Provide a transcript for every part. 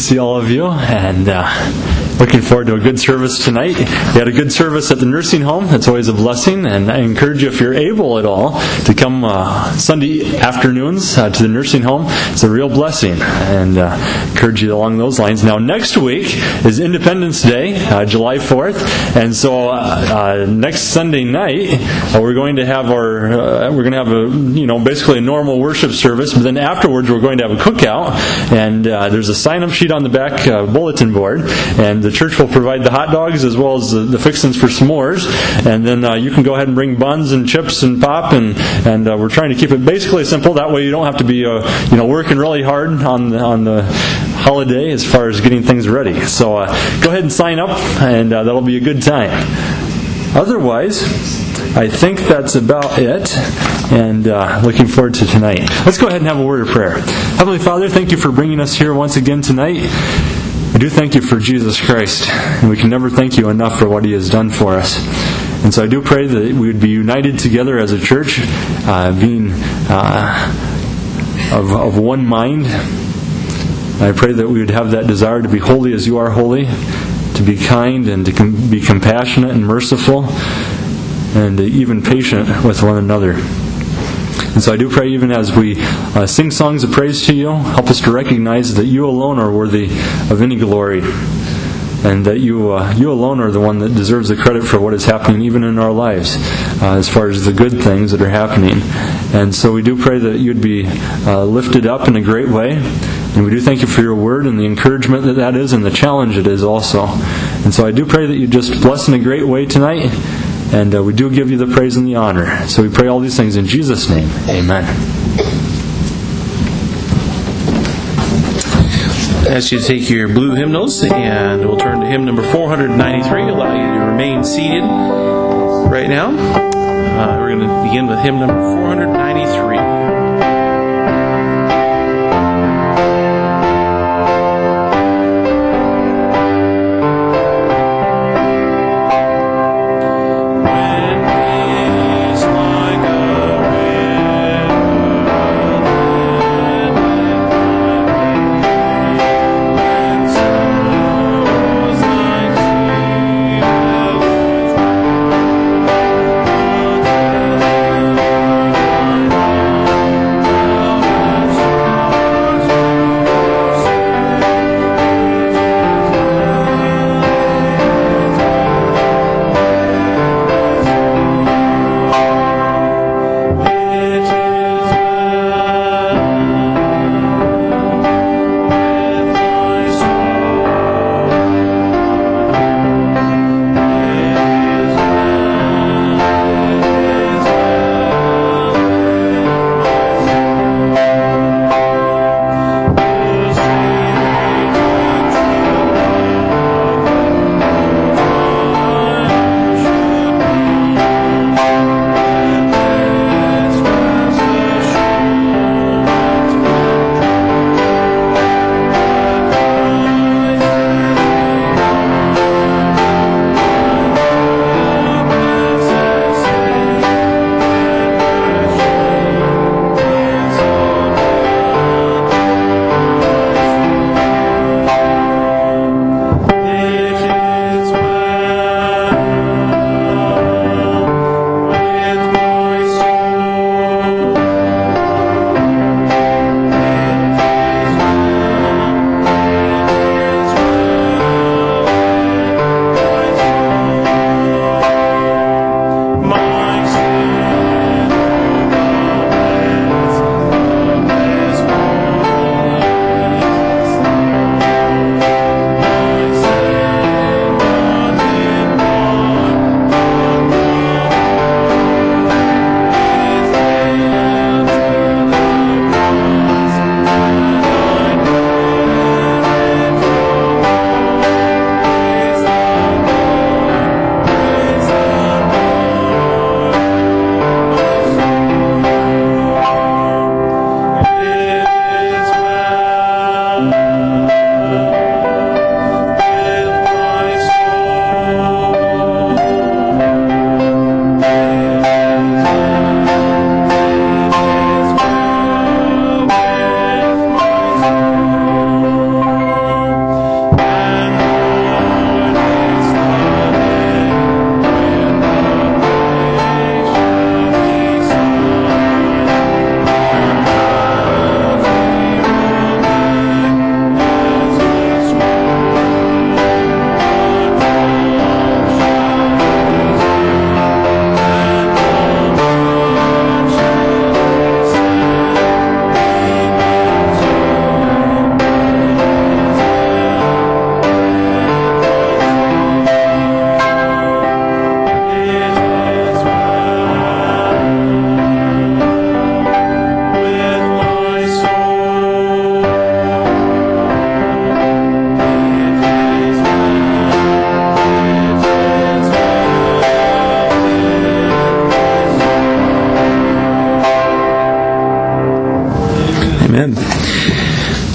see all of you, and looking forward to a good service tonight. We had a good service at the nursing home. That's always a blessing, and I encourage you, if you're able at all, to come Sunday afternoons to the nursing home. It's a real blessing, and encourage you along those lines. Now, next week is Independence Day, July 4th, and so next Sunday night we're going to have basically a normal worship service, but then afterwards we're going to have a cookout, and there's a sign-up sheet on the back bulletin board, and the church will provide the hot dogs as well as the fixings for s'mores, and then you can go ahead and bring buns and chips and pop, and we're trying to keep it basically simple. That way you don't have to be working really hard on the holiday as far as getting things ready. So go ahead and sign up, and that'll be a good time. Otherwise, I think that's about it, and looking forward to tonight. Let's go ahead and have a word of prayer. Heavenly Father, thank you for bringing us here once again tonight. We do thank you for Jesus Christ, and we can never thank you enough for what He has done for us. And so I do pray that we would be united together as a church, being of one mind. I pray that we would have that desire to be holy as you are holy, to be kind and to be compassionate and merciful, and even patient with one another. And so I do pray, even as we sing songs of praise to you, help us to recognize that you alone are worthy of any glory, and that you alone are the one that deserves the credit for what is happening even in our lives, as far as the good things that are happening. And so we do pray that you'd be lifted up in a great way. And we do thank you for your word and the encouragement that is, and the challenge it is also. And so I do pray that you just bless in a great way tonight. And we do give you the praise and the honor. So we pray all these things in Jesus' name. Amen. I ask you to take your blue hymnals, and we'll turn to hymn number 493. Allow you to remain seated right now. We're going to begin with hymn number 493.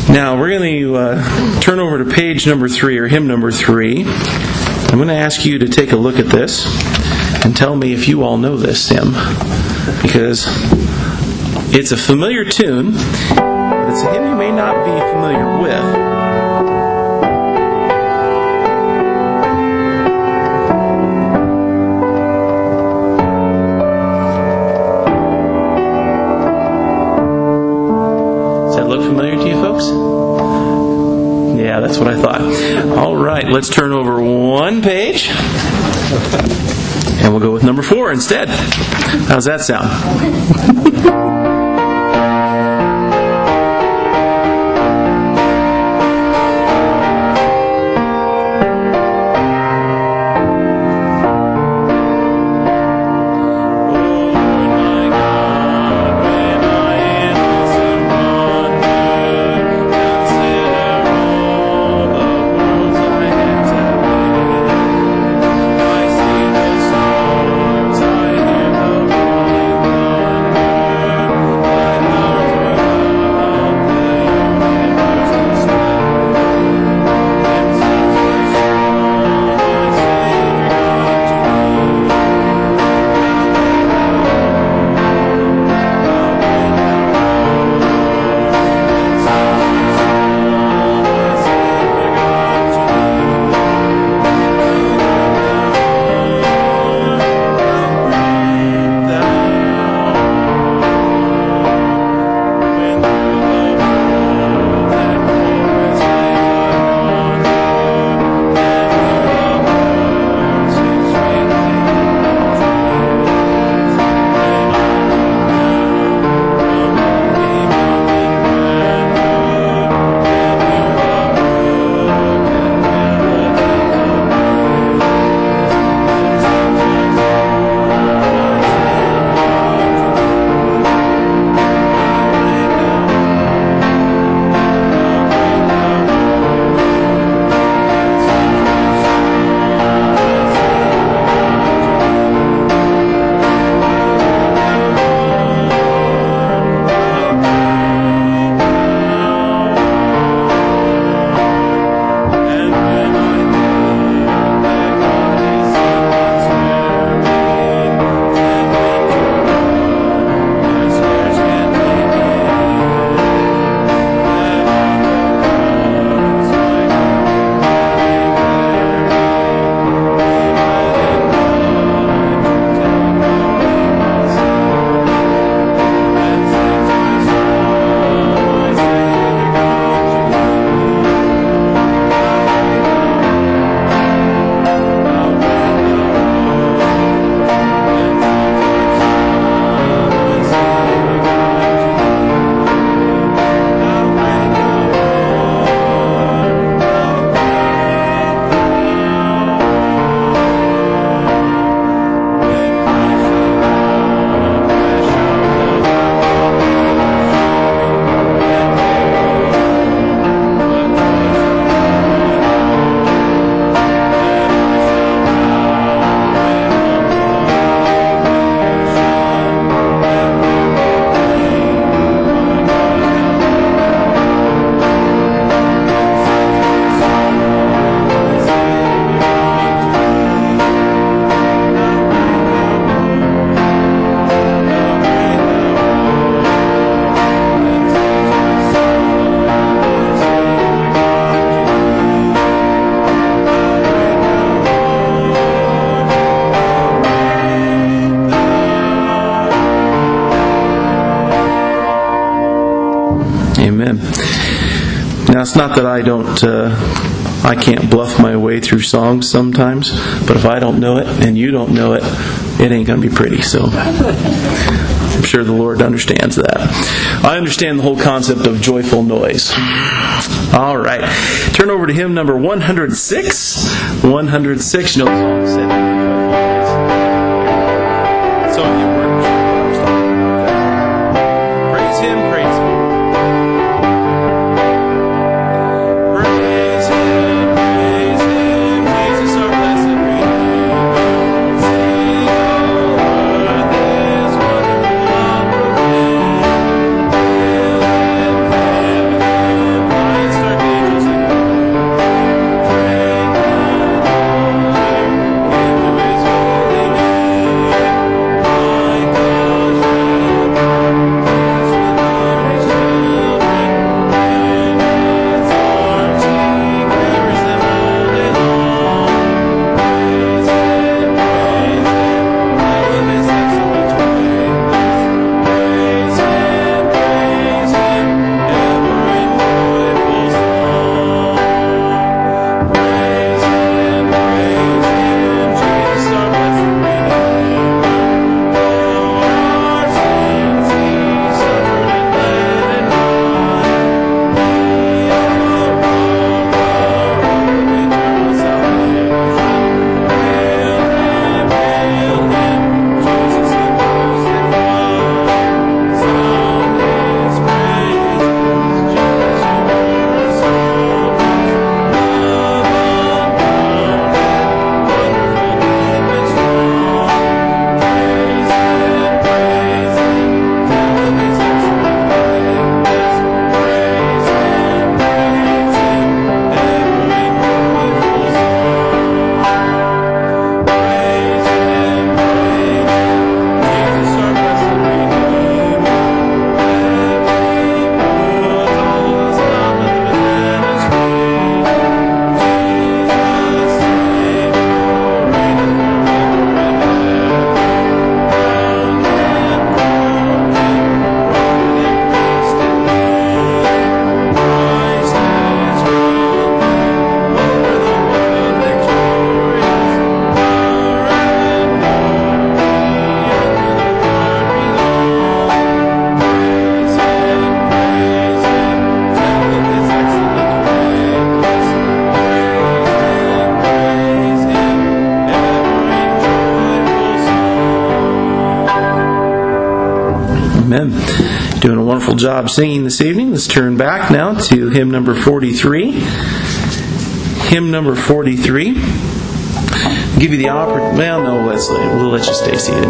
Now, we're going to turn over to page number 3, or hymn number 3. I'm going to ask you to take a look at this and tell me if you all know this hymn, because it's a familiar tune, but it's a hymn you may not be familiar with. Look familiar to you folks? Yeah, that's what I thought. All right, let's turn over one page, and we'll go with number 4 instead. How's that sound? Amen. Now, it's not that I can't bluff my way through songs sometimes, but if I don't know it and you don't know it, it ain't going to be pretty. So I'm sure the Lord understands that. I understand the whole concept of joyful noise. All right. Turn over to hymn number 106. 106. You know the song said. Amen. Doing a wonderful job singing this evening. Let's turn back now to hymn number 43. Hymn number 43. Give you the opportunity. Well, no, we'll let you stay seated.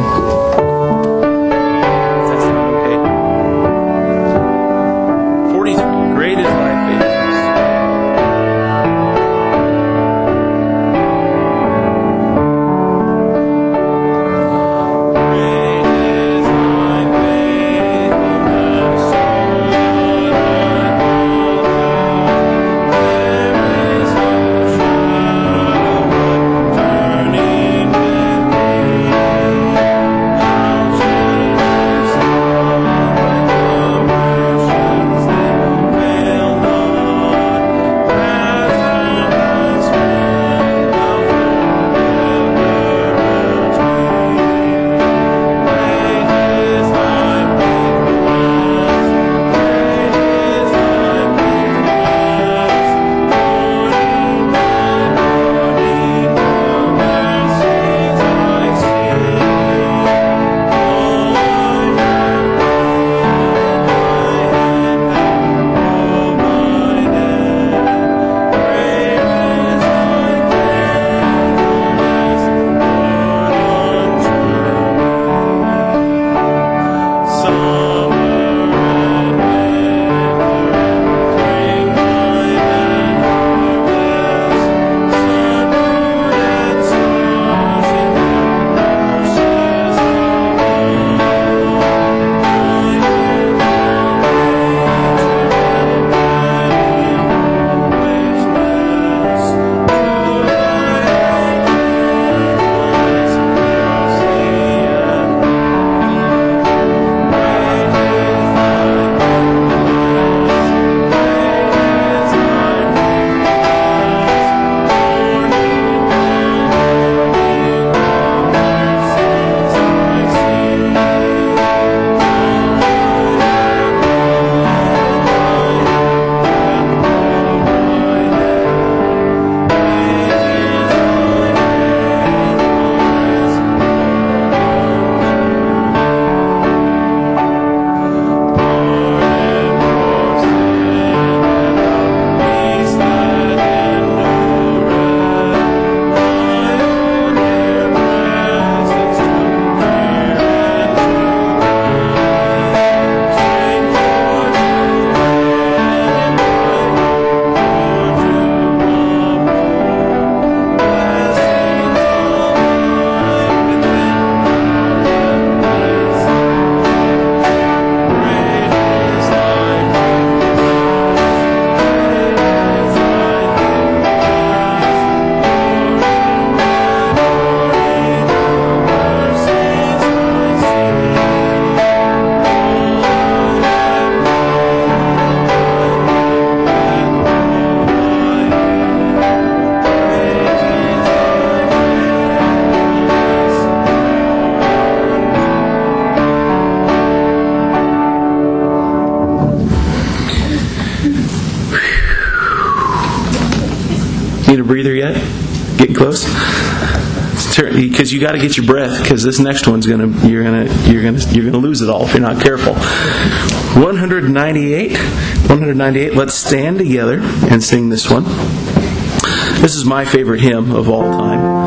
Need a breather yet? Getting close? Because you got to get your breath, because this next one's you're gonna lose it all if you're not careful. 198. Let's stand together and sing this one. This is my favorite hymn of all time.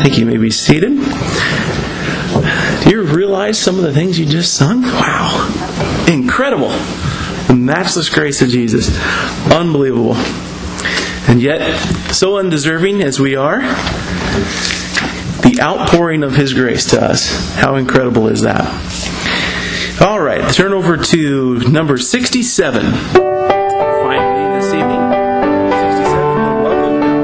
think you may be seated. Do you realize some of the things you just sung? Wow. Incredible. The matchless grace of Jesus. Unbelievable. And yet, so undeserving as we are, the outpouring of His grace to us. How incredible is that? All right, turn over to number 67. Finally this evening. 67, the love of God.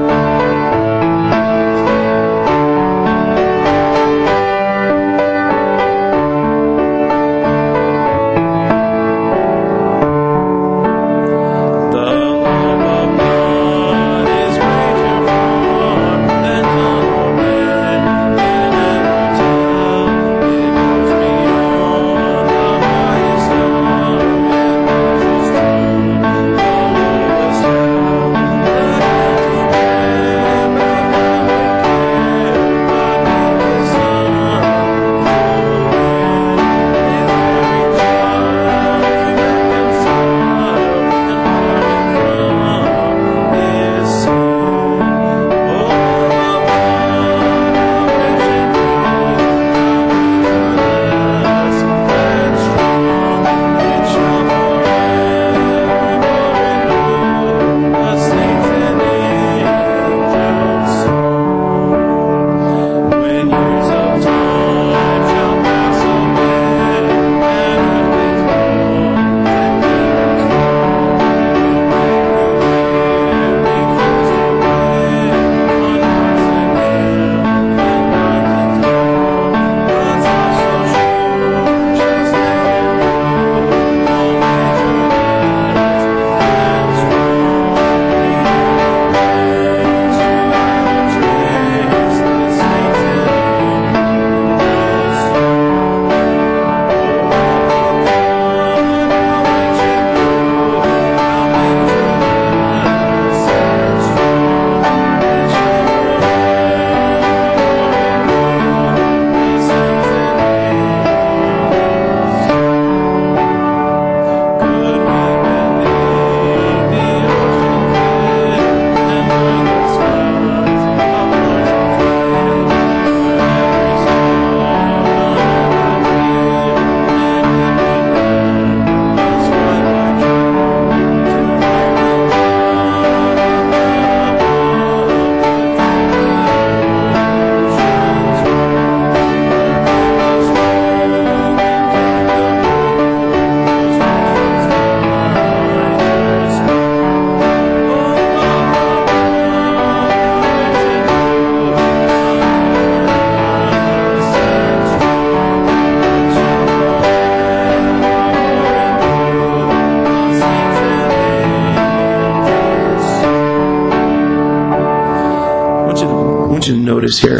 Notice here.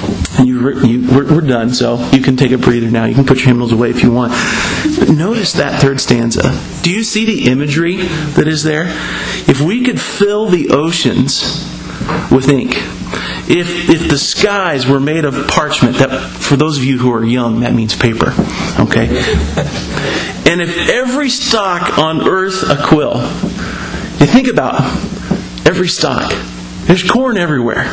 We're done, so you can take a breather now. You can put your hymnals away if you want. But notice that third stanza. Do you see the imagery that is there? If we could fill the oceans with ink, if the skies were made of parchment, that for those of you who are young, that means paper. Okay? And if every stalk on earth a quill, you think about every stalk. There's corn everywhere.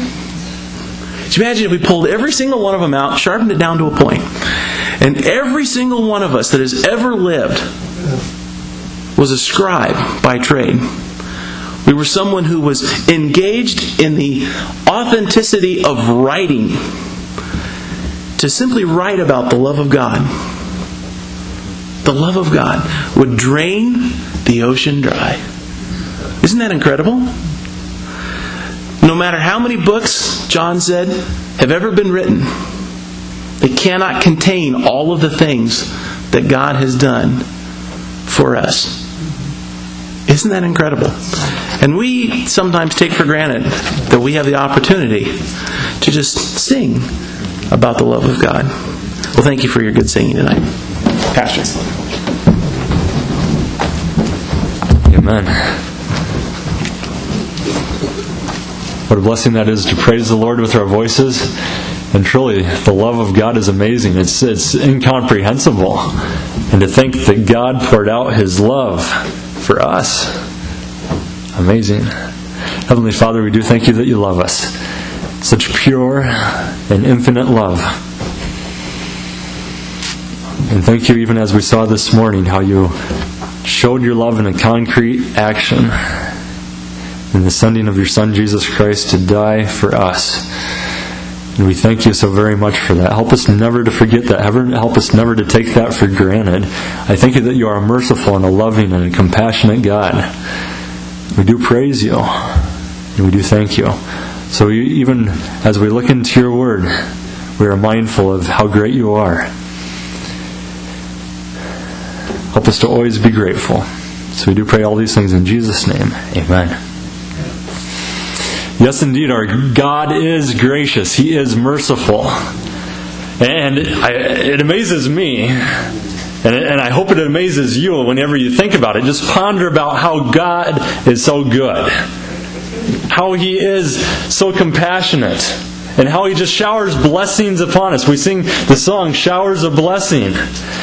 So imagine if we pulled every single one of them out, sharpened it down to a point, and every single one of us that has ever lived was a scribe by trade. We were someone who was engaged in the authenticity of writing, to simply write about the love of God. The love of God would drain the ocean dry. Isn't that incredible? No matter how many books, John said, have ever been written, they cannot contain all of the things that God has done for us. Isn't that incredible? And we sometimes take for granted that we have the opportunity to just sing about the love of God. Well, thank you for your good singing tonight. Pastor. Amen. What a blessing that is to praise the Lord with our voices. And truly, the love of God is amazing. It's incomprehensible. And to think that God poured out His love for us. Amazing. Heavenly Father, we do thank You that You love us. such pure and infinite love. And thank you, even as we saw this morning, how you showed your love in a concrete action in the sending of your Son, Jesus Christ, to die for us. And we thank you so very much for that. Help us never to forget that. Help us never to take that for granted. I thank you that you are a merciful and a loving and a compassionate God. We do praise you, and we do thank you. So even as we look into your word, we are mindful of how great you are. Help us to always be grateful. So we do pray all these things in Jesus' name. Amen. Yes, indeed, our God is gracious. He is merciful. And it amazes me, and I hope it amazes you whenever you think about it. Just ponder about how God is so good. How He is so compassionate. And how He just showers blessings upon us. We sing the song, Showers of Blessing.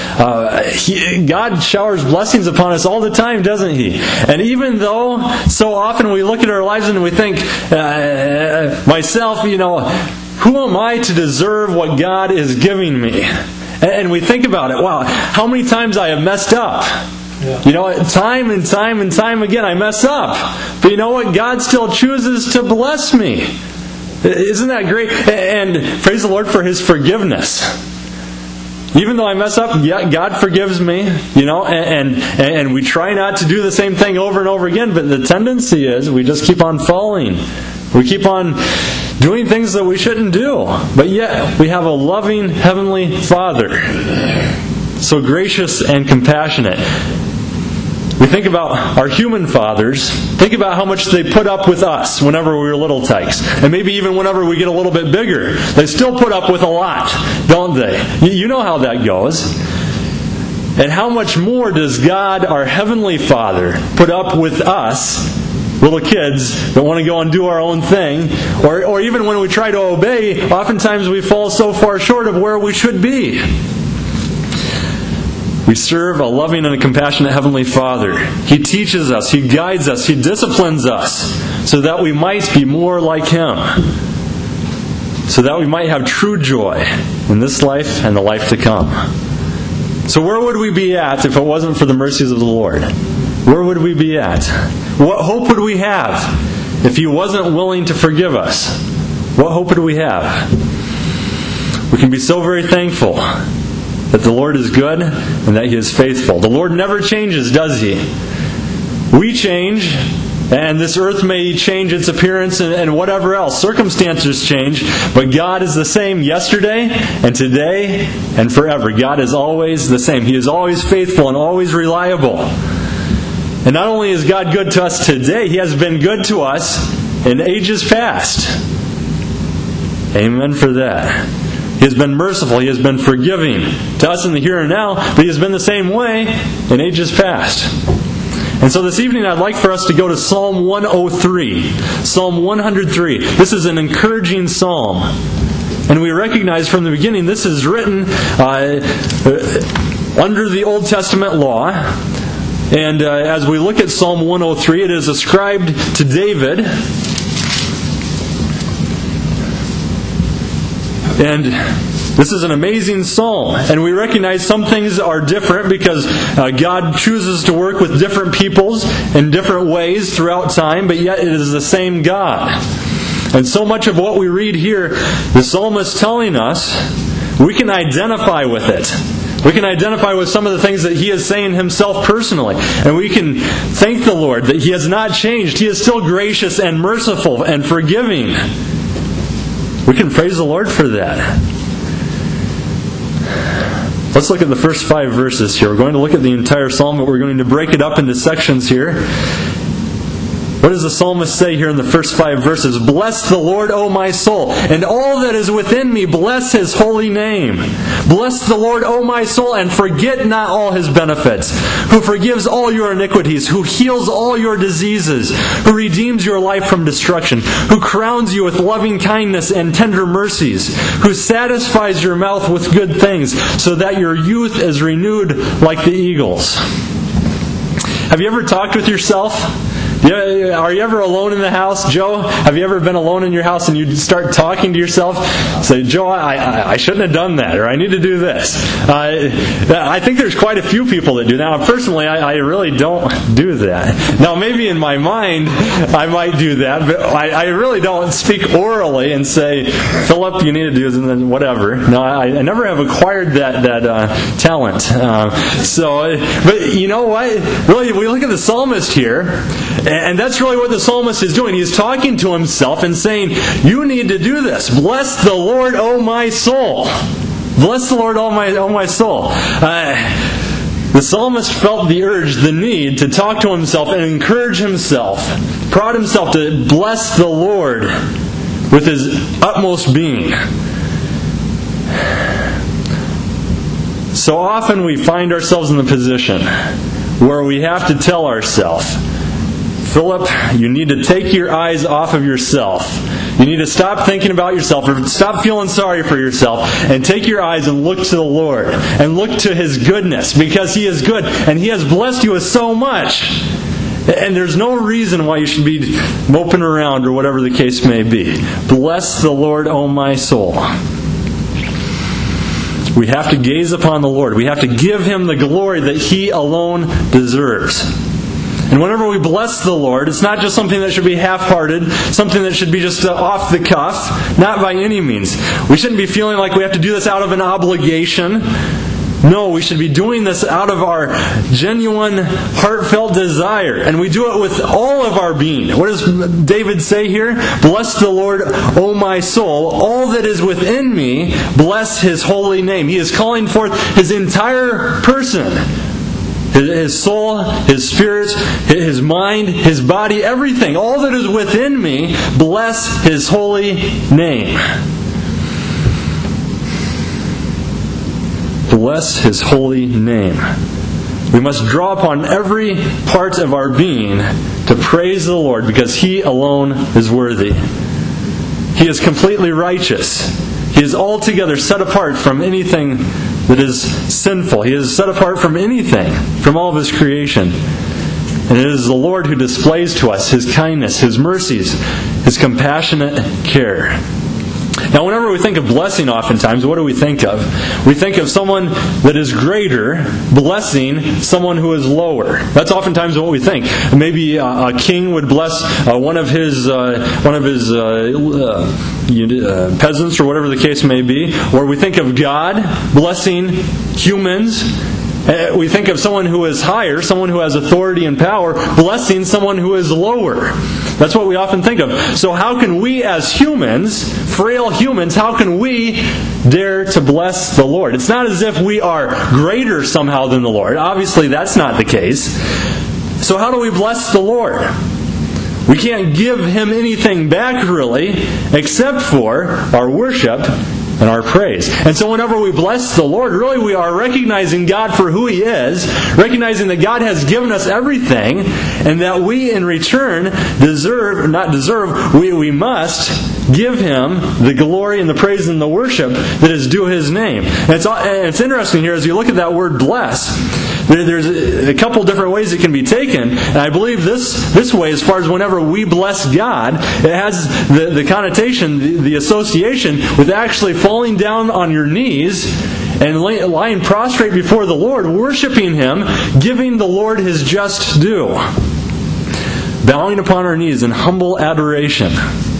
God showers blessings upon us all the time, doesn't He? And even though so often we look at our lives and we think, myself, who am I to deserve what God is giving me? And we think about it, wow, how many times I have messed up. Yeah. Time and time and time again I mess up. But you know what? God still chooses to bless me. Isn't that great? And praise the Lord for His forgiveness. Even though I mess up, God forgives me, and we try not to do the same thing over and over again, but the tendency is we just keep on falling. We keep on doing things that we shouldn't do. But yet, we have a loving Heavenly Father, so gracious and compassionate. We think about our human fathers. Think about how much they put up with us whenever we were little tykes. And maybe even whenever we get a little bit bigger. They still put up with a lot, don't they? You know how that goes. And how much more does God, our Heavenly Father, put up with us, little kids, that want to go and do our own thing? Or even when we try to obey, oftentimes we fall so far short of where we should be. We serve a loving and a compassionate Heavenly Father. He teaches us, He guides us, He disciplines us so that we might be more like Him. So that we might have true joy in this life and the life to come. So where would we be at if it wasn't for the mercies of the Lord? Where would we be at? What hope would we have if He wasn't willing to forgive us? What hope would we have? We can be so very thankful that the Lord is good and that He is faithful. The Lord never changes, does He? We change, and this earth may change its appearance and whatever else. Circumstances change, but God is the same yesterday and today and forever. God is always the same. He is always faithful and always reliable. And not only is God good to us today, He has been good to us in ages past. Amen for that. He has been merciful. He has been forgiving to us in the here and now, but He has been the same way in ages past. And so this evening I'd like for us to go to Psalm 103. Psalm 103. This is an encouraging psalm. And we recognize from the beginning this is written under the Old Testament law. And as we look at Psalm 103, it is ascribed to David. And this is an amazing psalm. And we recognize some things are different because God chooses to work with different peoples in different ways throughout time, but yet it is the same God. And so much of what we read here, the psalmist telling us, we can identify with it. We can identify with some of the things that he is saying himself personally. And we can thank the Lord that He has not changed. He is still gracious and merciful and forgiving. We can praise the Lord for that. Let's look at the first 5 verses here. We're going to look at the entire psalm, but we're going to break it up into sections here. What does the psalmist say here in the first 5 verses? Bless the Lord, O my soul, and all that is within me, bless His holy name. Bless the Lord, O my soul, and forget not all His benefits, who forgives all your iniquities, who heals all your diseases, who redeems your life from destruction, who crowns you with loving kindness and tender mercies, who satisfies your mouth with good things, so that your youth is renewed like the eagles. Have you ever talked with yourself? Yeah, are you ever alone in the house, Joe? Have you ever been alone in your house and you start talking to yourself? Say, Joe, I shouldn't have done that, or I need to do this. I think there's quite a few people that do that. Now, personally, I really don't do that. Now, maybe in my mind, I might do that, but I really don't speak orally and say, Philip, you need to do this, and then whatever. No, I never have acquired that talent. But you know what? Really, we look at the psalmist here, and that's really what the psalmist is doing. He's talking to himself and saying, you need to do this. Bless the Lord, O my soul. Bless the Lord, O my soul. The psalmist felt the urge, the need to talk to himself and encourage himself, prod himself to bless the Lord with his utmost being. So often we find ourselves in the position where we have to tell ourselves, Philip, you need to take your eyes off of yourself. You need to stop thinking about yourself, or stop feeling sorry for yourself, and take your eyes and look to the Lord, and look to His goodness, because He is good, and He has blessed you with so much. And there's no reason why you should be moping around, or whatever the case may be. Bless the Lord, O my soul. We have to gaze upon the Lord. We have to give Him the glory that He alone deserves. And whenever we bless the Lord, it's not just something that should be half-hearted, something that should be just off the cuff. Not by any means. We shouldn't be feeling like we have to do this out of an obligation. No, we should be doing this out of our genuine, heartfelt desire. And we do it with all of our being. What does David say here? Bless the Lord, O my soul. All that is within me, bless His holy name. He is calling forth His entire person. His soul, His spirit, His mind, His body, everything. All that is within me, bless His holy name. Bless His holy name. We must draw upon every part of our being to praise the Lord, because He alone is worthy. He is completely righteous. He is altogether set apart from anything that is sinful. He is set apart from anything, from all of His creation. And it is the Lord who displays to us His kindness, His mercies, His compassionate care. Now, whenever we think of blessing, oftentimes, what do we think of? We think of someone that is greater blessing someone who is lower. That's oftentimes what we think. Maybe a king would bless one of his peasants, or whatever the case may be. Or we think of God blessing humans. We think of someone who is higher, someone who has authority and power, blessing someone who is lower. That's what we often think of. So how can we as humans, frail humans, how can we dare to bless the Lord? It's not as if we are greater somehow than the Lord. Obviously, that's not the case. So how do we bless the Lord? We can't give Him anything back, really, except for our worship and our praise. And so whenever we bless the Lord, really we are recognizing God for who He is, recognizing that God has given us everything, and that we in return we must give Him the glory and the praise and the worship that is due His name. And it's interesting here, as you look at that word bless, there's a couple different ways it can be taken. And I believe this way, as far as whenever we bless God, it has the connotation, the association with actually falling down on your knees and lying prostrate before the Lord, worshiping Him, giving the Lord His just due. Bowing upon our knees in humble adoration.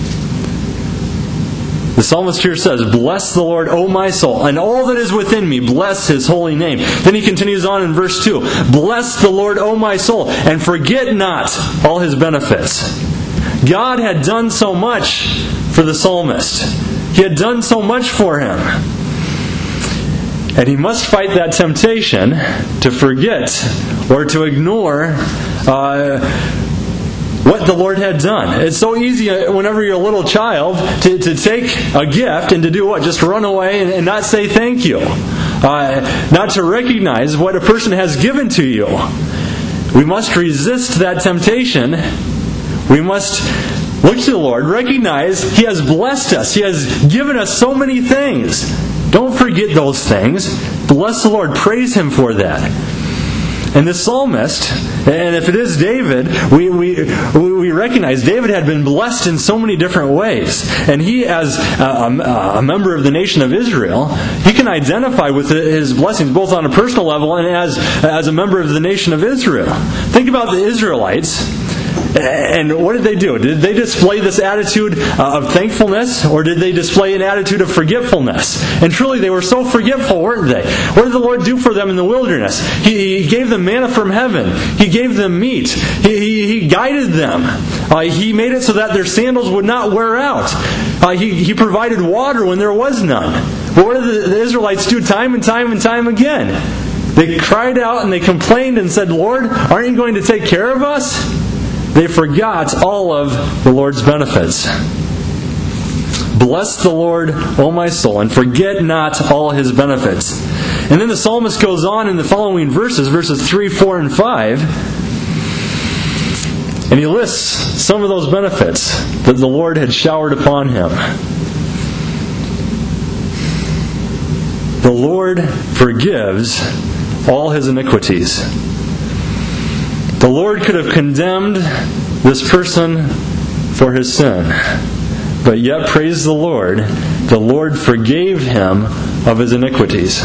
The psalmist here says, bless the Lord, O my soul, and all that is within me, bless His holy name. Then he continues on in verse 2, bless the Lord, O my soul, and forget not all His benefits. God had done so much for the psalmist. He had done so much for him. And he must fight that temptation to forget or to ignore what the Lord had done. It's so easy whenever you're a little child to take a gift and to do what? Just run away and not say thank you. Not to recognize what a person has given to you. We must resist that temptation. We must look to the Lord, recognize He has blessed us. He has given us so many things. Don't forget those things. Bless the Lord. Praise Him for that. And this psalmist, and if it is David, we recognize David had been blessed in so many different ways. And he, as a member of the nation of Israel, he can identify with his blessings both on a personal level and as a member of the nation of Israel. Think about the Israelites. And what did they do? Did they display this attitude of thankfulness, or did they display an attitude of forgetfulness? And truly, they were so forgetful, weren't they? What did the Lord do for them in the wilderness? He gave them manna from heaven. He gave them meat. He guided them. He made it so that their sandals would not wear out. He provided water when there was none. But what did the Israelites do time and time and time again? They cried out and they complained and said, "Lord, aren't you going to take care of us?" They forgot all of the Lord's benefits. Bless the Lord, O my soul, and forget not all His benefits. And then the psalmist goes on in the following verses 3, 4, and 5, and he lists some of those benefits that the Lord had showered upon him. The Lord forgives all his iniquities. The Lord could have condemned this person for his sin, but yet, praise the Lord forgave him of his iniquities.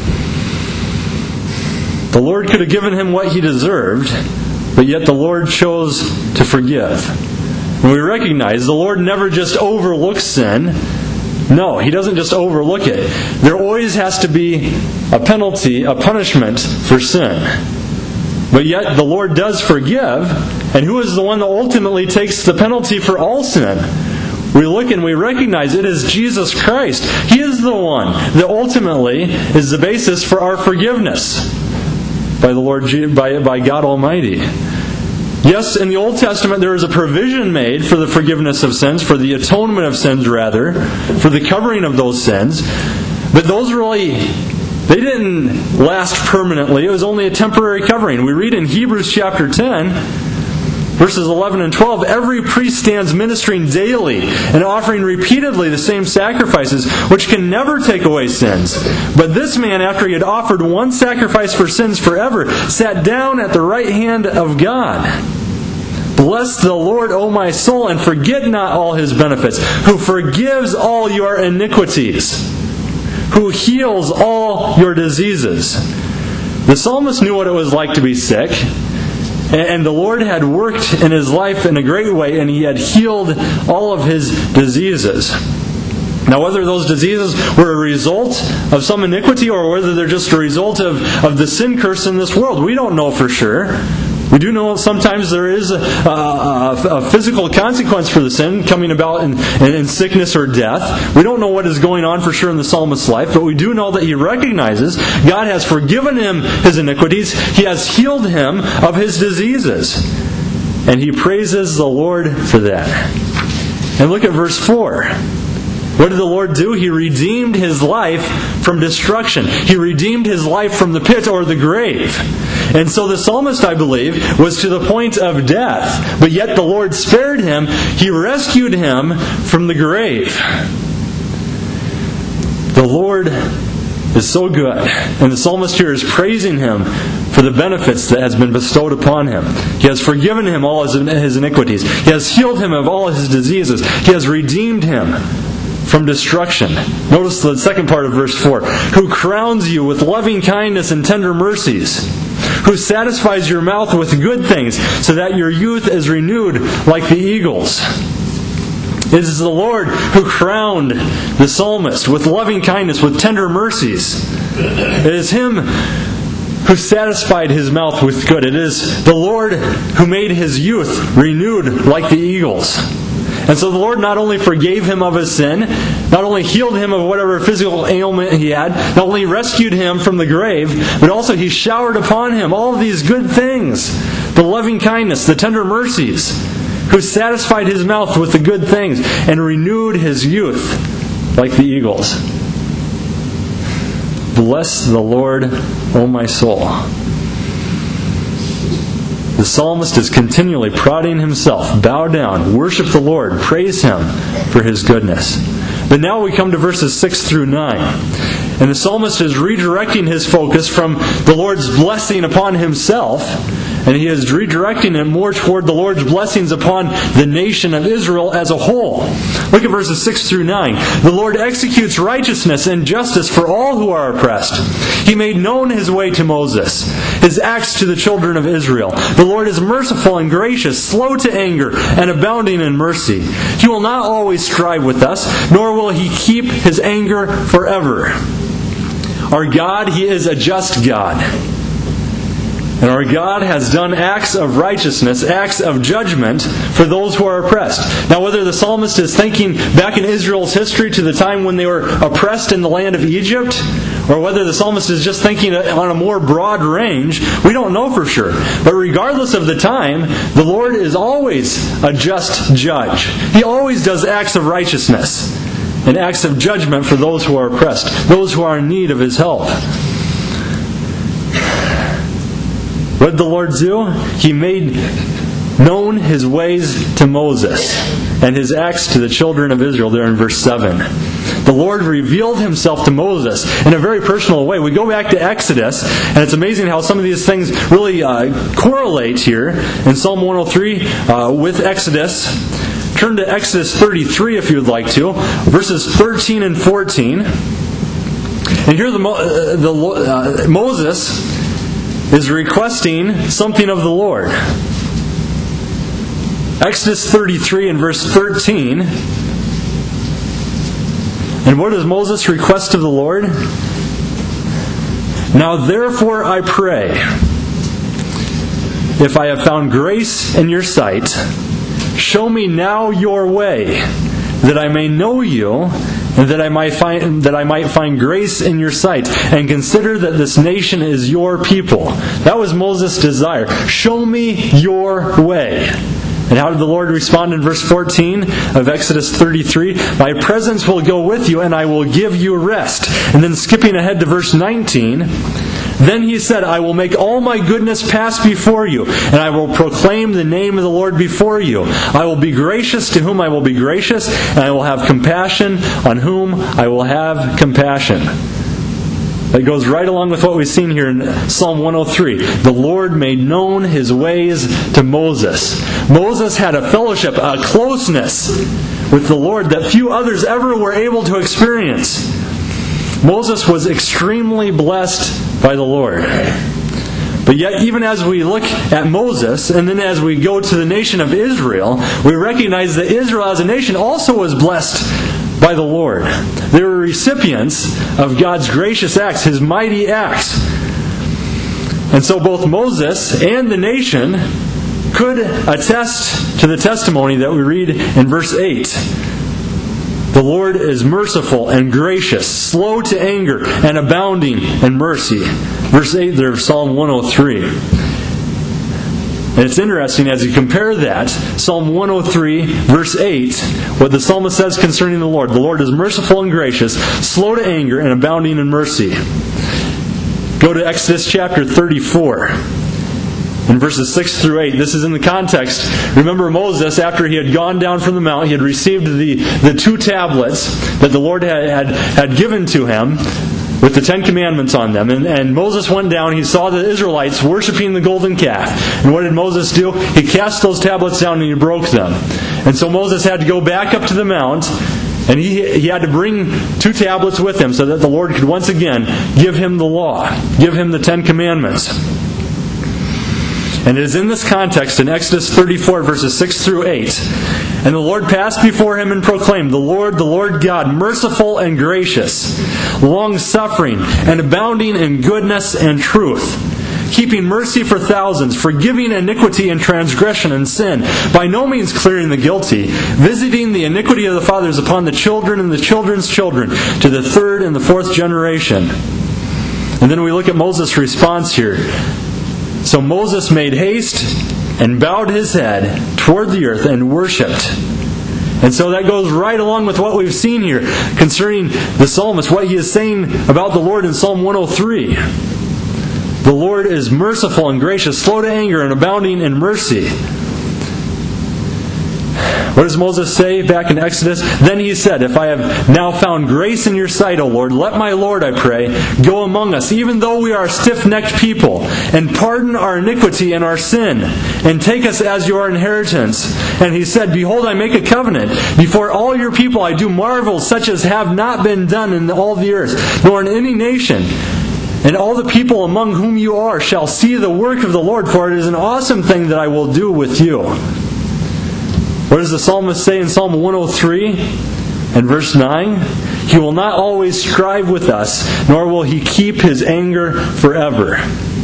The Lord could have given him what he deserved, but yet the Lord chose to forgive. And we recognize the Lord never just overlooks sin. No, He doesn't just overlook it. There always has to be a penalty, a punishment for sin. But yet the Lord does forgive, and who is the one that ultimately takes the penalty for all sin? We look and we recognize it is Jesus Christ. He is the one that ultimately is the basis for our forgiveness by the Lord, by God Almighty. Yes, in the Old Testament there is a provision made for the forgiveness of sins, for the atonement of sins rather, for the covering of those sins. But those really, they didn't last permanently. It was only a temporary covering. We read in Hebrews chapter 10, verses 11 and 12, every priest stands ministering daily and offering repeatedly the same sacrifices, which can never take away sins. But this man, after he had offered one sacrifice for sins forever, sat down at the right hand of God. Bless the Lord, O my soul, and forget not all His benefits, who forgives all your iniquities, who heals all your diseases. The psalmist knew what it was like to be sick, and the Lord had worked in his life in a great way, and He had healed all of his diseases. Now, whether those diseases were a result of some iniquity or whether they're just a result of the sin curse in this world, we don't know for sure. We do know sometimes there is a physical consequence for the sin coming about in sickness or death. We don't know what is going on for sure in the psalmist's life, but we do know that he recognizes God has forgiven him his iniquities. He has healed him of his diseases. And he praises the Lord for that. And look at verse 4. What did the Lord do? He redeemed his life from destruction. He redeemed his life from the pit or the grave. And so the psalmist, I believe, was to the point of death. But yet the Lord spared him. He rescued him from the grave. The Lord is so good. And the psalmist here is praising Him for the benefits that has been bestowed upon him. He has forgiven him all his iniquities. He has healed him of all his diseases. He has redeemed him from destruction. Notice the second part of verse 4. Who crowns you with loving kindness and tender mercies, who satisfies your mouth with good things, so that your youth is renewed like the eagles. It is the Lord who crowned the psalmist with loving kindness, with tender mercies. It is Him who satisfied his mouth with good. It is the Lord who made his youth renewed like the eagles. And so the Lord not only forgave him of his sin, not only healed him of whatever physical ailment he had, not only rescued him from the grave, but also He showered upon him all of these good things. The loving kindness, the tender mercies, who satisfied his mouth with the good things and renewed his youth like the eagles. Bless the Lord, O my soul. The psalmist is continually prodding himself. Bow down, worship the Lord, praise Him for His goodness. But now we come to verses 6 through 9. And the psalmist is redirecting his focus from the Lord's blessing upon himself, and he is redirecting it more toward the Lord's blessings upon the nation of Israel as a whole. Look at verses 6 through 9. The Lord executes righteousness and justice for all who are oppressed. He made known His way to Moses, His acts to the children of Israel. The Lord is merciful and gracious, slow to anger, and abounding in mercy. He will not always strive with us, nor will He keep His anger forever. Our God, He is a just God. And our God has done acts of righteousness, acts of judgment for those who are oppressed. Now, whether the psalmist is thinking back in Israel's history to the time when they were oppressed in the land of Egypt, or whether the psalmist is just thinking on a more broad range, we don't know for sure. But regardless of the time, the Lord is always a just judge. He always does acts of righteousness and acts of judgment for those who are oppressed, those who are in need of His help. What did the Lord do? He made known His ways to Moses and His acts to the children of Israel there in verse 7. The Lord revealed Himself to Moses in a very personal way. We go back to Exodus, and it's amazing how some of these things really correlate here in Psalm 103 with Exodus. Turn to Exodus 33 if you would like to, verses 13 and 14. And here Moses is requesting something of the Lord. Exodus 33 and verse 13. And what does Moses request of the Lord? Now therefore I pray, if I have found grace in your sight, show me now your way, that I may know you, and that I might find grace in your sight, and consider that this nation is your people. That was Moses' desire. Show me your way. And how did the Lord respond in verse 14 of Exodus 33? My presence will go with you, and I will give you rest. And then skipping ahead to verse 19, then He said, I will make all my goodness pass before you, and I will proclaim the name of the Lord before you. I will be gracious to whom I will be gracious, and I will have compassion on whom I will have compassion. That goes right along with what we've seen here in Psalm 103. The Lord made known His ways to Moses. Moses had a fellowship, a closeness with the Lord that few others ever were able to experience. Moses was extremely blessed by the Lord. But yet, even as we look at Moses, and then as we go to the nation of Israel, we recognize that Israel as a nation also was blessed by the Lord. They were recipients of God's gracious acts, His mighty acts. And so both Moses and the nation could attest to the testimony that we read in verse 8. The Lord is merciful and gracious, slow to anger, and abounding in mercy. Verse 8 there of Psalm 103. And it's interesting as you compare that, Psalm 103, verse 8, what the psalmist says concerning the Lord. The Lord is merciful and gracious, slow to anger, and abounding in mercy. Go to Exodus chapter 34. In verses 6 through 8, this is in the context. Remember Moses, after he had gone down from the mount, he had received the 2 tablets that the Lord had given to him with the 10 Commandments on them. And Moses went down, he saw the Israelites worshiping the golden calf. And what did Moses do? He cast those tablets down and he broke them. And so Moses had to go back up to the mount, and he had to bring 2 tablets with him so that the Lord could once again give him the law, give him the 10 Commandments. And it is in this context, in Exodus 34, verses 6 through 8. And the Lord passed before him and proclaimed, the Lord God, merciful and gracious, long-suffering, and abounding in goodness and truth, keeping mercy for thousands, forgiving iniquity and transgression and sin, by no means clearing the guilty, visiting the iniquity of the fathers upon the children and the children's children, to the 3rd and the 4th generation. And then we look at Moses' response here. So Moses made haste and bowed his head toward the earth and worshipped. And so that goes right along with what we've seen here concerning the psalmist, what he is saying about the Lord in Psalm 103. The Lord is merciful and gracious, slow to anger, and abounding in mercy. What does Moses say back in Exodus? Then he said, if I have now found grace in your sight, O Lord, let my Lord, I pray, go among us, even though we are a stiff-necked people, and pardon our iniquity and our sin, and take us as your inheritance. And he said, behold, I make a covenant. Before all your people I do marvels such as have not been done in all the earth, nor in any nation. And all the people among whom you are shall see the work of the Lord, for it is an awesome thing that I will do with you. What does the psalmist say in Psalm 103 and verse 9? He will not always strive with us, nor will he keep his anger forever.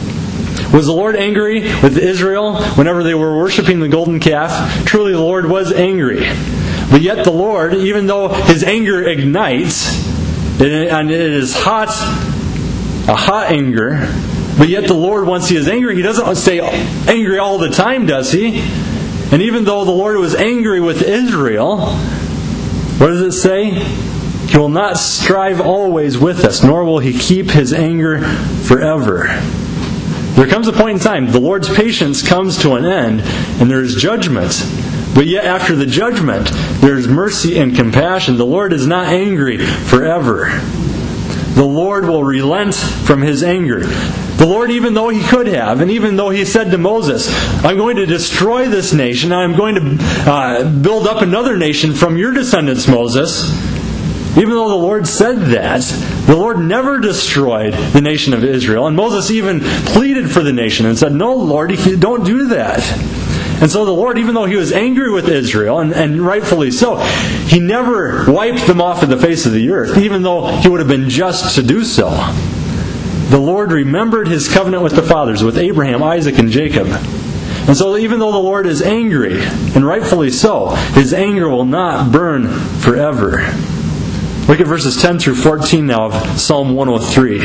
Was the Lord angry with Israel whenever they were worshiping the golden calf? Truly the Lord was angry. But yet the Lord, even though his anger ignites, and it is hot, a hot anger, but yet the Lord, once he is angry, he doesn't stay angry all the time, does he? And even though the Lord was angry with Israel, what does it say? He will not strive always with us, nor will he keep his anger forever. There comes a point in time, the Lord's patience comes to an end, and there is judgment. But yet after the judgment, there is mercy and compassion. The Lord is not angry forever. The Lord will relent from his anger. The Lord, even though he could have, and even though he said to Moses, I'm going to destroy this nation, I'm going to build up another nation from your descendants, Moses. Even though the Lord said that, the Lord never destroyed the nation of Israel. And Moses even pleaded for the nation and said, no, Lord, don't do that. And so the Lord, even though he was angry with Israel, and rightfully so, he never wiped them off of the face of the earth, even though he would have been just to do so. The Lord remembered his covenant with the fathers, with Abraham, Isaac, and Jacob. And so even though the Lord is angry, and rightfully so, his anger will not burn forever. Look at verses 10 through 14 now of Psalm 103.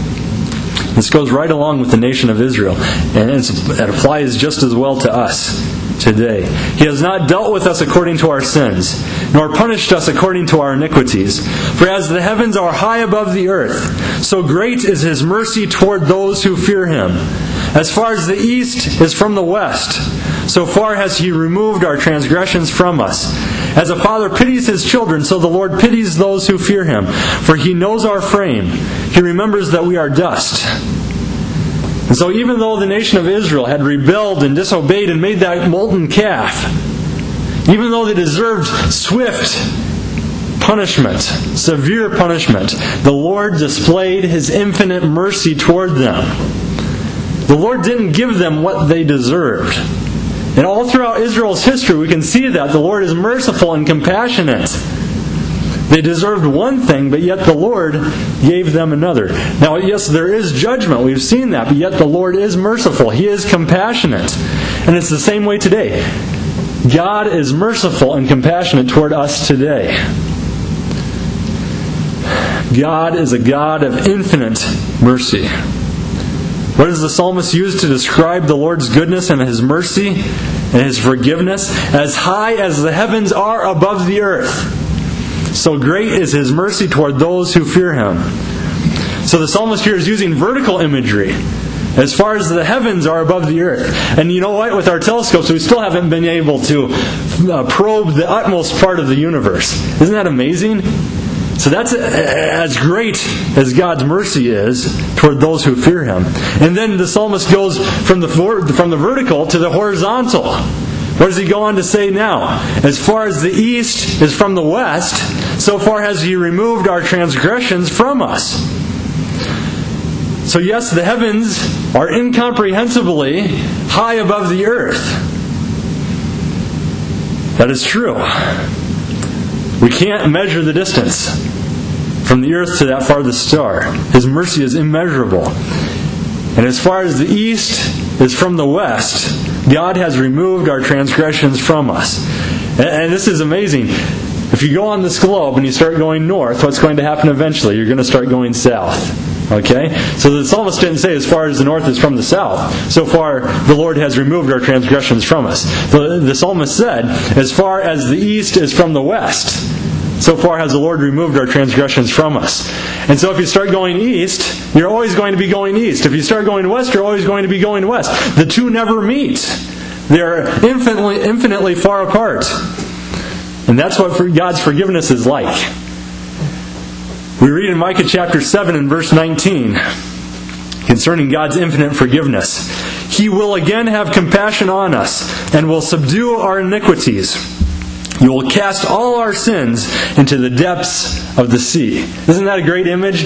This goes right along with the nation of Israel, and it applies just as well to us today. He has not dealt with us according to our sins, nor punished us according to our iniquities. For as the heavens are high above the earth, so great is his mercy toward those who fear him. As far as the east is from the west, so far has he removed our transgressions from us. As a father pities his children, so the Lord pities those who fear him. For he knows our frame. He remembers that we are dust. And so even though the nation of Israel had rebelled and disobeyed and made that molten calf, even though they deserved swift punishment, severe punishment, the Lord displayed his infinite mercy toward them. The Lord didn't give them what they deserved. And all throughout Israel's history, we can see that the Lord is merciful and compassionate. They deserved one thing, but yet the Lord gave them another. Now, yes, there is judgment. We've seen that. But yet the Lord is merciful. He is compassionate. And it's the same way today. God is merciful and compassionate toward us today. God is a God of infinite mercy. What does the psalmist use to describe the Lord's goodness and his mercy and his forgiveness? As high as the heavens are above the earth, so great is his mercy toward those who fear him. So the psalmist here is using vertical imagery. As far as the heavens are above the earth. And you know what? With our telescopes, we still haven't been able to probe the utmost part of the universe. Isn't that amazing? So that's as great as God's mercy is toward those who fear him. And then the psalmist goes from the vertical to the horizontal. What does he go on to say now? As far as the east is from the west, so far has he removed our transgressions from us. So yes, the heavens are incomprehensibly high above the earth. That is true. We can't measure the distance from the earth to that farthest star. His mercy is immeasurable. And as far as the east is from the west, God has removed our transgressions from us. And this is amazing. If you go on this globe and you start going north, what's going to happen eventually? You're going to start going south. Okay? So the psalmist didn't say as far as the north is from the south. So far the Lord has removed our transgressions from us. The psalmist said, as far as the east is from the west, so far has the Lord removed our transgressions from us. And so if you start going east, you're always going to be going east. If you start going west, you're always going to be going west. The two never meet. They are infinitely far apart. And that's what God's forgiveness is like. We read in Micah chapter 7 and verse 19 concerning God's infinite forgiveness. He will again have compassion on us and will subdue our iniquities. He will cast all our sins into the depths of the sea. Isn't that a great image?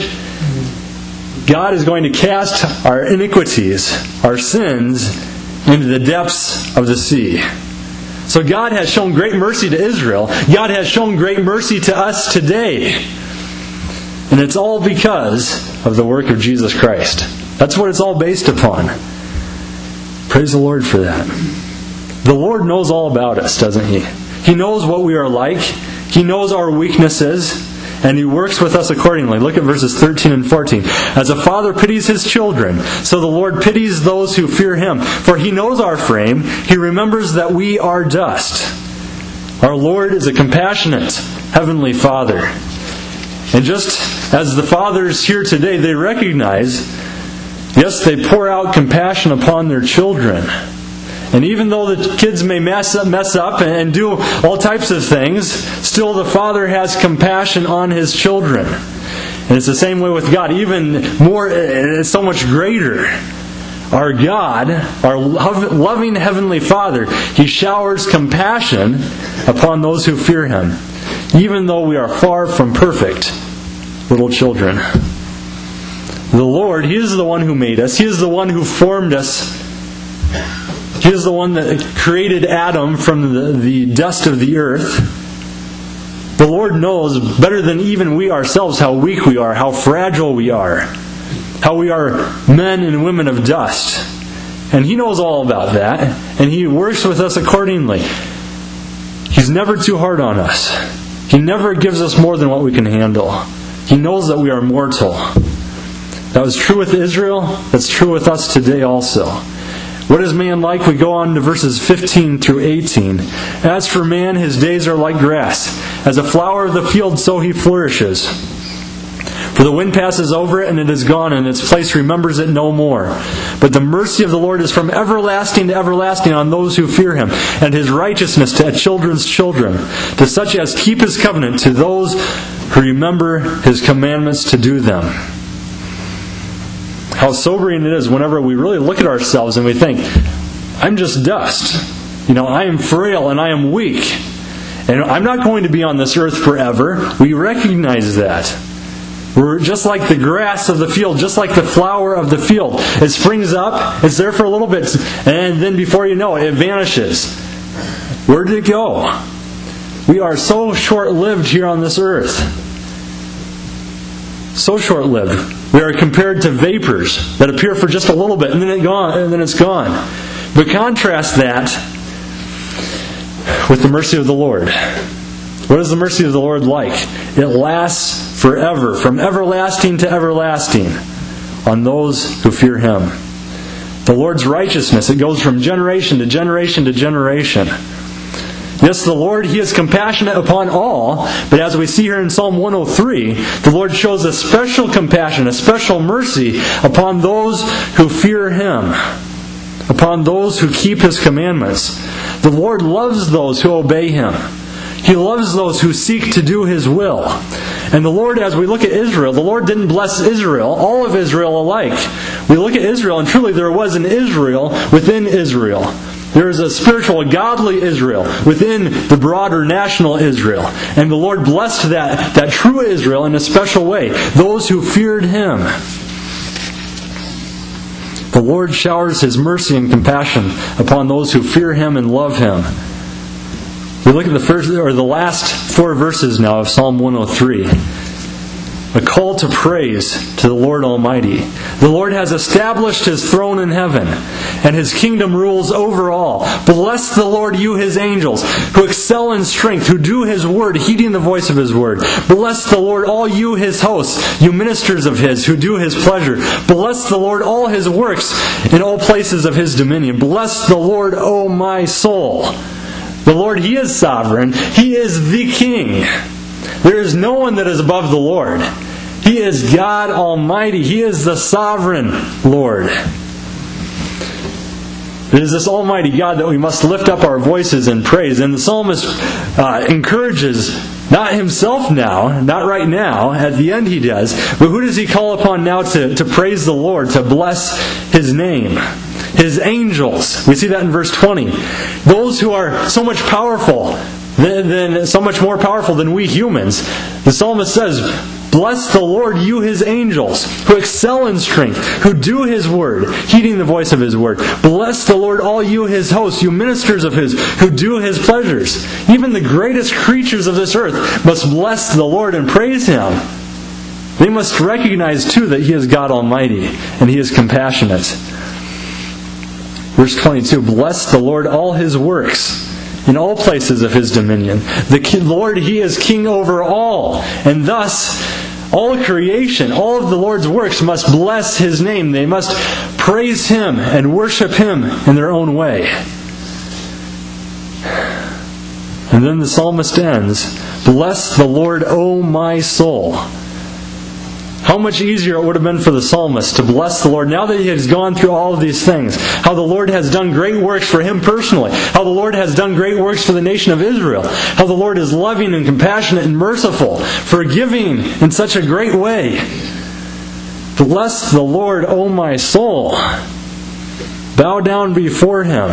God is going to cast our iniquities, our sins, into the depths of the sea. So God has shown great mercy to Israel. God has shown great mercy to us today. And it's all because of the work of Jesus Christ. That's what it's all based upon. Praise the Lord for that. The Lord knows all about us, doesn't He? He knows what we are like. He knows our weaknesses. And He works with us accordingly. Look at verses 13 and 14. As a father pities his children, so the Lord pities those who fear Him. For He knows our frame. He remembers that we are dust. Our Lord is a compassionate Heavenly Father. And just as the fathers here today, they recognize, yes, they pour out compassion upon their children. And even though the kids may mess up and do all types of things, still the Father has compassion on His children. And it's the same way with God, even more, it's so much greater. Our God, our loving Heavenly Father, He showers compassion upon those who fear Him, even though we are far from perfect little children. The Lord, He is the one who made us. He is the one who formed us. He is the one that created Adam from the dust of the earth. The Lord knows better than even we ourselves how weak we are, how fragile we are, how we are men and women of dust. And He knows all about that, and He works with us accordingly. He's never too hard on us. He never gives us more than what we can handle. He knows that we are mortal. That was true with Israel. That's true with us today also. What is man like? We go on to verses 15 through 18. As for man, his days are like grass. As a flower of the field, so he flourishes. For the wind passes over it, and it is gone, and its place remembers it no more. But the mercy of the Lord is from everlasting to everlasting on those who fear Him, and His righteousness to children's children, to such as keep His covenant, to those who remember His commandments to do them. How sobering it is whenever we really look at ourselves and we think, I'm just dust. I am frail and I am weak. And I'm not going to be on this earth forever. We recognize that. We're just like the grass of the field, just like the flower of the field. It springs up, it's there for a little bit, and then before you know it, it vanishes. Where did it go? We are so short-lived here on this earth. So short-lived. We are compared to vapors that appear for just a little bit and then it's gone. But contrast that with the mercy of the Lord. What is the mercy of the Lord like? It lasts forever, from everlasting to everlasting, on those who fear Him. The Lord's righteousness, it goes from generation to generation to generation. Yes, the Lord, He is compassionate upon all, but as we see here in Psalm 103, the Lord shows a special compassion, a special mercy upon those who fear Him, upon those who keep His commandments. The Lord loves those who obey Him. He loves those who seek to do His will. And the Lord, as we look at Israel, the Lord didn't bless Israel, all of Israel alike. We look at Israel, and truly there was an Israel within Israel. There is a spiritual, godly Israel within the broader national Israel. And the Lord blessed that true Israel in a special way. Those who feared Him. The Lord showers His mercy and compassion upon those who fear Him and love Him. We look at the last 4 verses now of Psalm 103. A call to praise to the Lord Almighty. The Lord has established His throne in heaven, and His kingdom rules over all. Bless the Lord, you His angels, who excel in strength, who do His word, heeding the voice of His word. Bless the Lord, all you His hosts, you ministers of His, who do His pleasure. Bless the Lord, all His works, in all places of His dominion. Bless the Lord, O my soul. The Lord, He is sovereign. He is the King. There is no one that is above the Lord. He is God Almighty. He is the sovereign Lord. It is this almighty God that we must lift up our voices in praise. And the psalmist encourages not himself now, not right now, at the end he does, but who does he call upon now to praise the Lord, to bless His name? His angels. We see that in verse 20. Those who are so much so much more powerful than we humans. The psalmist says, "Bless the Lord, you His angels, who excel in strength, who do His word, heeding the voice of His word. Bless the Lord, all you His hosts, you ministers of His, who do His pleasures." Even the greatest creatures of this earth must bless the Lord and praise Him. They must recognize, too, that He is God Almighty and He is compassionate. Verse 22, "Bless the Lord, all His works, in all places of His dominion. The Lord, He is King over all." And thus, all creation, all of the Lord's works must bless His name. They must praise Him and worship Him in their own way. And then the psalmist ends, "Bless the Lord, O my soul." How much easier it would have been for the psalmist to bless the Lord now that he has gone through all of these things. How the Lord has done great works for him personally. How the Lord has done great works for the nation of Israel. How the Lord is loving and compassionate and merciful, forgiving in such a great way. Bless the Lord, O my soul. Bow down before Him.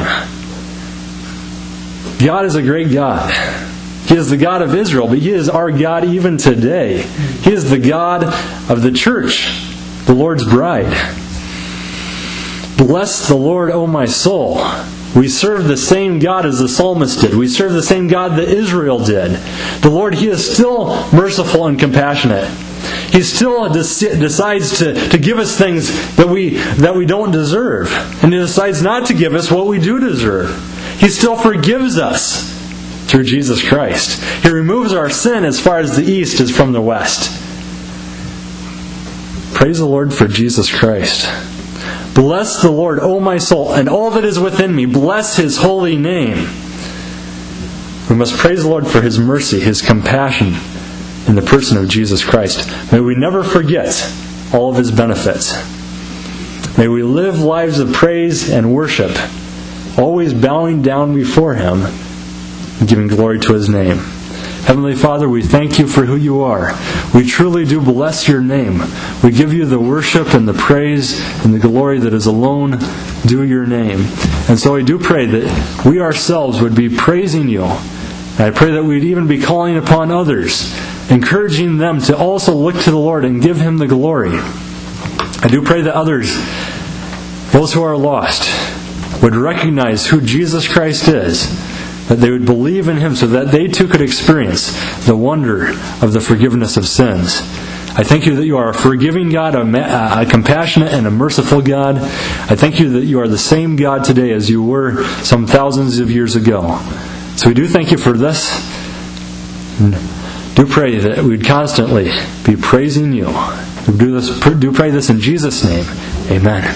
God is a great God. He is the God of Israel, but He is our God even today. He is the God of the church, the Lord's bride. Bless the Lord, O my soul. We serve the same God as the psalmist did. We serve the same God that Israel did. The Lord, He is still merciful and compassionate. He still decides to give us things that we don't deserve. And He decides not to give us what we do deserve. He still forgives us through Jesus Christ. He removes our sin as far as the east is from the west. Praise the Lord for Jesus Christ. Bless the Lord, O my soul, and all that is within me. Bless His holy name. We must praise the Lord for His mercy, His compassion in the person of Jesus Christ. May we never forget all of His benefits. May we live lives of praise and worship, always bowing down before Him, giving glory to His name. Heavenly Father, we thank You for who You are. We truly do bless Your name. We give You the worship and the praise and the glory that is alone due Your name. And so I do pray that we ourselves would be praising You. And I pray that we'd even be calling upon others, encouraging them to also look to the Lord and give Him the glory. I do pray that others, those who are lost, would recognize who Jesus Christ is, that they would believe in Him so that they too could experience the wonder of the forgiveness of sins. I thank You that You are a forgiving God, a compassionate and a merciful God. I thank You that You are the same God today as You were some thousands of years ago. So we do thank You for this. And do pray that we'd constantly be praising You. We do pray this in Jesus' name. Amen.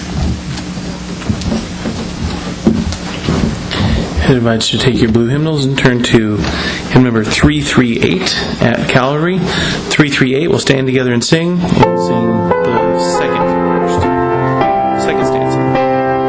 I invite you to take your blue hymnals and turn to hymn number 338 at Calvary. 338, we'll stand together and sing. And sing the second stanza.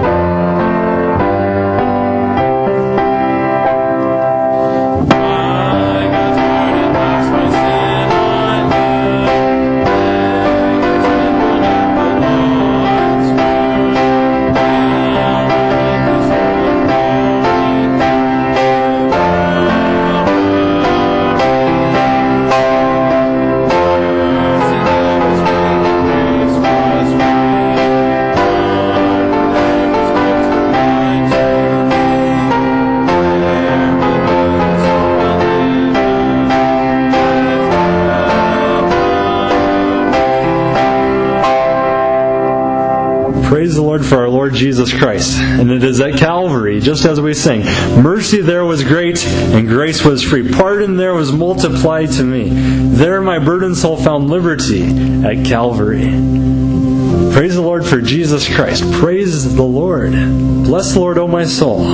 Praise the Lord for our Lord Jesus Christ. And it is at Calvary, just as we sing, mercy there was great and grace was free. Pardon there was multiplied to me. There my burdened soul found liberty at Calvary. Praise the Lord for Jesus Christ. Praise the Lord. Bless the Lord, O my soul.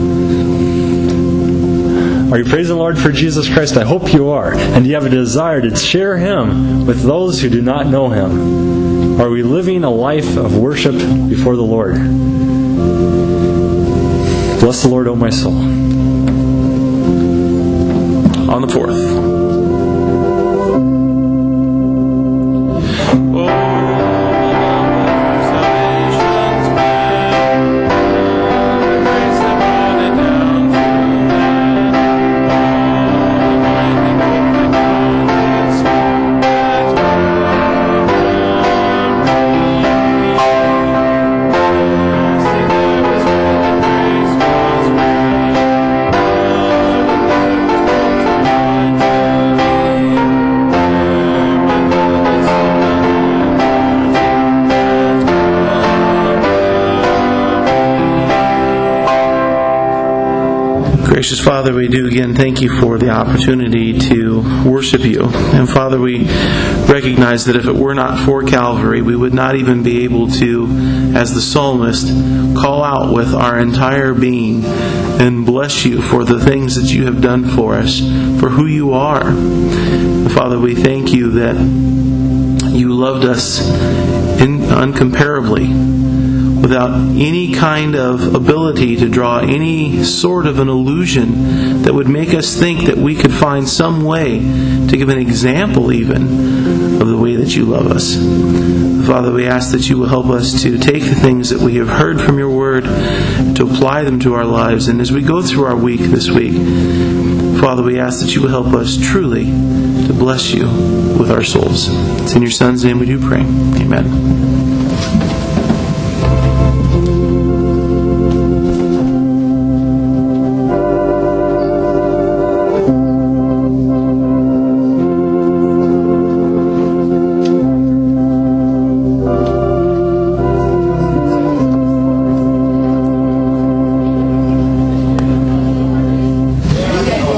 Are you praising the Lord for Jesus Christ? I hope you are. And you have a desire to share Him with those who do not know Him. Are we living a life of worship before the Lord? Bless the Lord, O my soul. On the fourth. Gracious Father, we do again thank you for the opportunity to worship you. And Father, we recognize that if it were not for Calvary, we would not even be able to, as the psalmist, call out with our entire being and bless you for the things that you have done for us, for who you are. Father, we thank you that you loved us uncomparably, without any kind of ability to draw any sort of an illusion that would make us think that we could find some way to give an example even of the way that you love us. Father, we ask that you will help us to take the things that we have heard from your word, to apply them to our lives. And as we go through our week this week, Father, we ask that you will help us truly to bless you with our souls. It's in your Son's name we do pray. Amen.